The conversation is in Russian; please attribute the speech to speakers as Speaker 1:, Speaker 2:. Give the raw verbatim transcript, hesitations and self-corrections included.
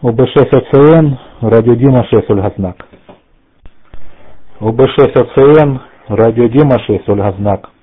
Speaker 1: О Б шесть А Ц Н, радио Дима шесть, Ольгознак. О Б шесть А Ц Н, радио Дима шесть, Ольгознак.